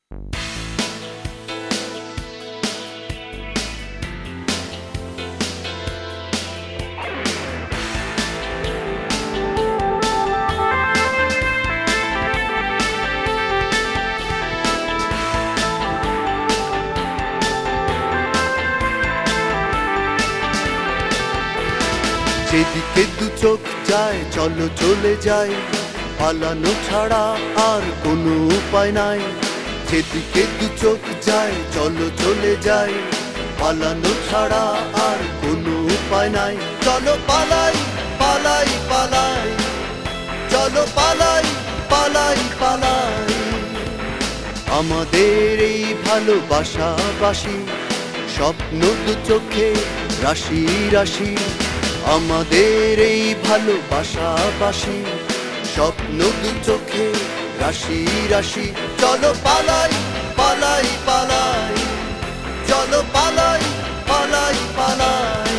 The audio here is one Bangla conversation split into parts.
যেদিকে দু চোখ যায় চলো চলে যাই, পালানো ছাড়া আর কোনো উপায় নাই। যেদিকে দু চোখ যায় চলো চলে যাই, পালানো ছাড়া আর কোনো উপায় নাই। চলো পালাই পালাই পালাই, চলো পালাই পালাই পালাই। আমাদের এই ভালোবাসাবাসি, স্বপ্ন দু চোখে রাশি রাশি। আমাদের এই ভালোবাসাবাসি, স্বপ্ন দু চোখে রাশি রাশি। চলো পালাই পালাই পালাই, চলো পালাই পালাই পালাই।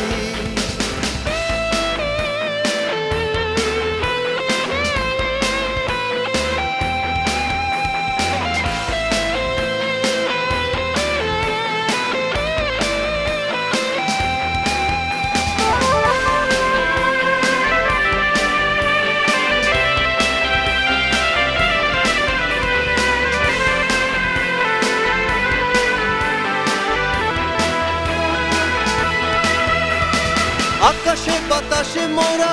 আকাশে বাতাসে মোরা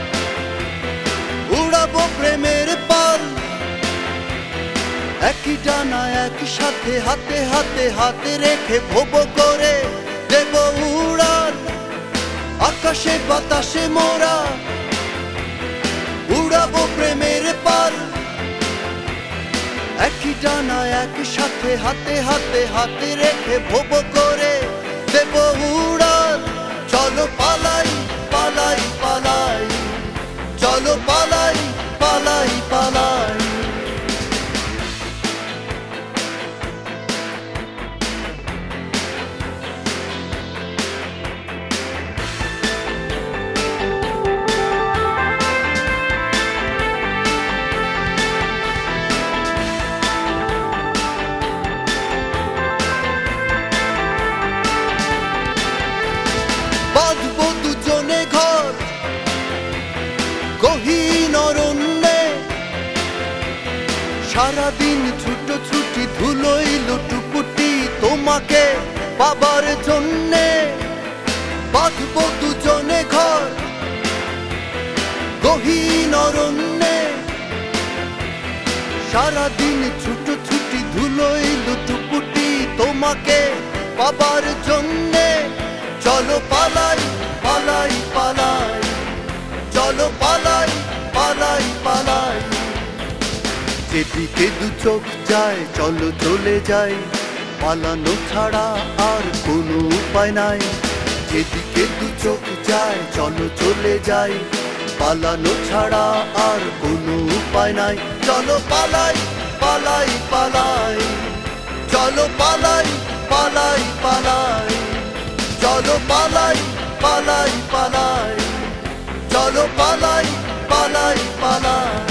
উড়াবো প্রেমের পাল, একই ডানা একই সাথে হাতে হাতে হাতে রেখে ভোব করে দেব উড়াল। আকাশে বাতাসে মোরা উড়াবো প্রেমের পাল, একই ডানা একই সাথে হাতে হাতে হাতে রেখে ভোব করে দেব উড়াল। চলো পালাই পালাই পালাই, চলো পালাই পালাই পালাই। বাঁধবো দুজনে ঘর গহীন অরণ্যে, সারাদিন ছুটোছুটি ধুলোই লুটুপুটি তোমাকে পাবার জন্যে। বাঁধবো দুজনে ঘর গহীন অরণ্যে, সারাদিন ছুটোছুটি ধুলোই লুটুপুটি তোমাকে পাবার জন্যে। চলো পালাই পালাই পালাই, চলো পালাই পালাই পালাই। যেদিকে দু চোখ যায় চলো চলে যাই, পালানো ছাড়া আর কোনো উপায় নাই। যেদিকে দু চোখ যায় চলো চলে যাই, পালানো ছাড়া আর কোনো উপায় নাই। চলো পালাই পালাই পালাই, চলো পালাই পালাই পালাই। চলো পালাই পালাই পালাই, চলো পালাই পালাই পালাই।